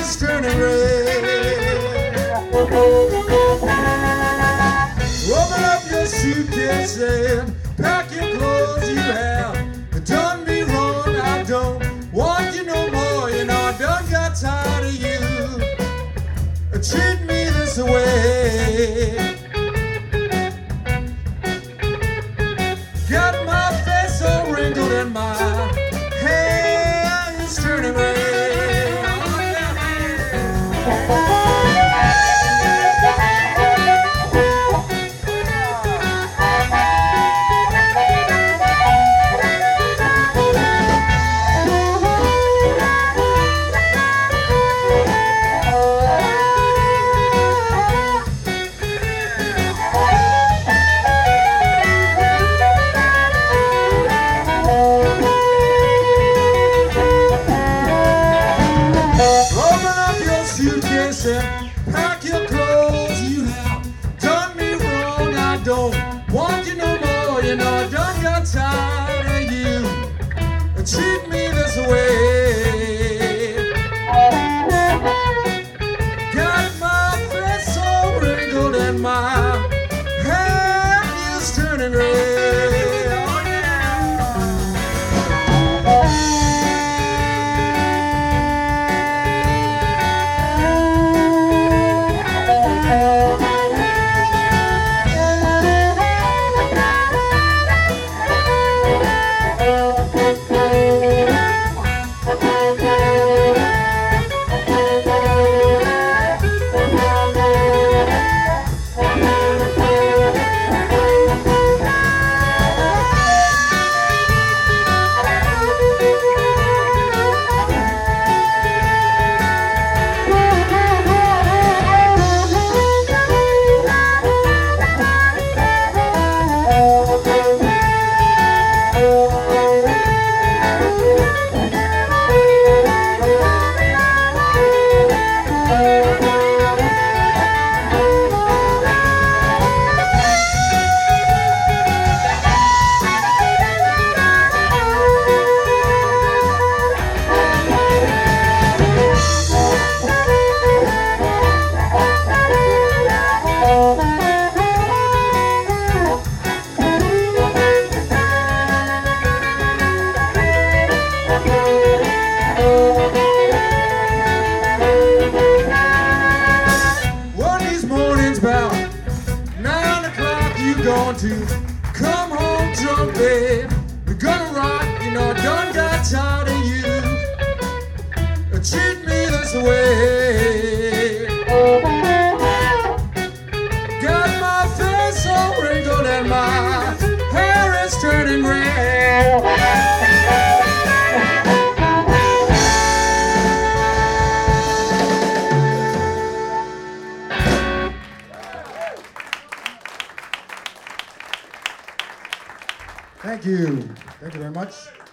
is turning red. Open up your suitcase and pack your clothes. You have done me wrong. I don't want you no more. You know I done got tired of you. Treat me this way. Got my face all wrinkled and my hair is turning red. Suitcase and pack your clothes. You have done me wrong. I don't want you no more. You know I done got tired of you. Treat me this way. Got my face all wrinkled and my hair is turning red. About 9 o'clock, you going to come home drunk, babe. We're gonna rock, you know I done got tired of you. Treat me this way. Got my face all wrinkled and my hair is turning red. Thank you. Thank you very much.